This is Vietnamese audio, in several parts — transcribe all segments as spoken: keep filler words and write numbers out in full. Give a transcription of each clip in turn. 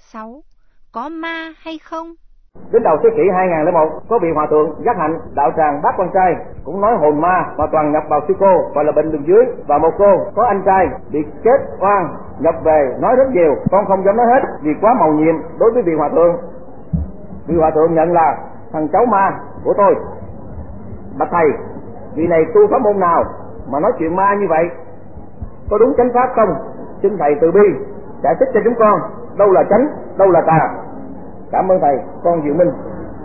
Sáu, có ma hay không? Đến đầu thế kỷ hai nghìn lẻ một, có vị hòa thượng giác hạnh đạo tràng Bác Quan Trai cũng nói hồn ma mà toàn nhập vào sư cô và là bệnh đường dưới, và một cô có anh trai bị chết oan nhập về nói rất nhiều, con không dám nói hết vì quá mầu nhiệm đối với vị hòa thượng. Vị hòa thượng nhận là thằng cháu ma của tôi. Bạch thầy, vị này tu pháp môn nào mà nói chuyện ma như vậy, có đúng chánh pháp không? Xin thầy từ bi giải thích cho chúng con đâu là chánh, đâu là tà. Cảm ơn thầy, con Diệu Minh.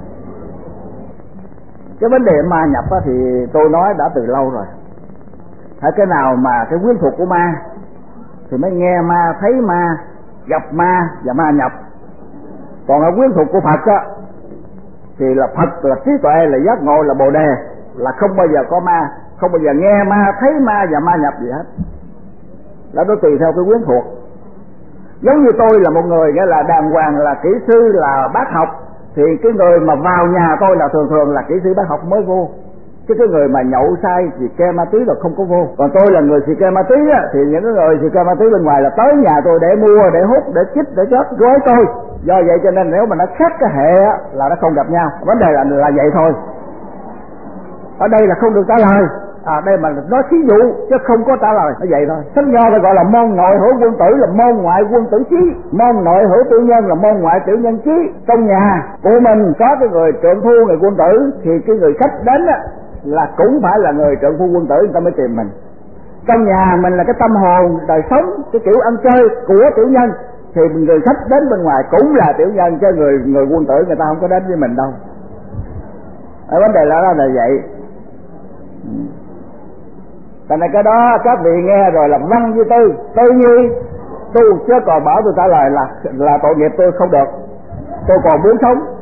Cái vấn đề ma nhập á, thì tôi nói đã từ lâu rồi. Phải cái nào mà cái quyến thuộc của ma thì mới nghe ma, thấy ma, gặp ma và ma nhập. Còn ở quyến thuộc của Phật á thì là Phật là trí tuệ, là giác ngộ, là Bồ Đề, là không bao giờ có ma, không bao giờ nghe ma, thấy ma và ma nhập gì hết. Đó nó tùy theo cái quyến thuộc. Giống như tôi là một người nghĩa là đàng hoàng, là kỹ sư, là bác học, thì cái người mà vào nhà tôi là thường thường là kỹ sư bác học mới vô, chứ cái người mà nhậu say thì ke ma túy là không có vô. Còn tôi là người xì ke ma túy á, thì những cái người xì ke ma túy bên ngoài là tới nhà tôi để mua, để hút, để chích, để chót gói tôi. Do vậy cho nên nếu mà nó khác cái hệ á là nó không gặp nhau. Vấn đề là là vậy thôi. Ở đây là không được trả lời. À đây mà nói thí dụ chứ không có trả lời, nó vậy thôi. Sách Nho phải gọi là môn nội hữu quân tử, là môn ngoại quân tử chí. Môn nội hữu tiểu nhân là môn ngoại tiểu nhân chí. Trong nhà của mình có cái người trượng phu, người quân tử, thì cái người khách đến á là cũng phải là người trượng phu quân tử, người ta mới tìm mình. Trong nhà mình là cái tâm hồn đời sống, cái kiểu ăn chơi của tiểu nhân, thì người khách đến bên ngoài cũng là tiểu nhân, chứ người người quân tử người ta không có đến với mình đâu. Ở vấn đề là đó là vậy. Tại này cái đó các vị nghe rồi làm văn với tư, tư nhi tu, chứ còn bảo tôi trả lời là là tội nghiệp tôi không được. Tôi còn muốn sống.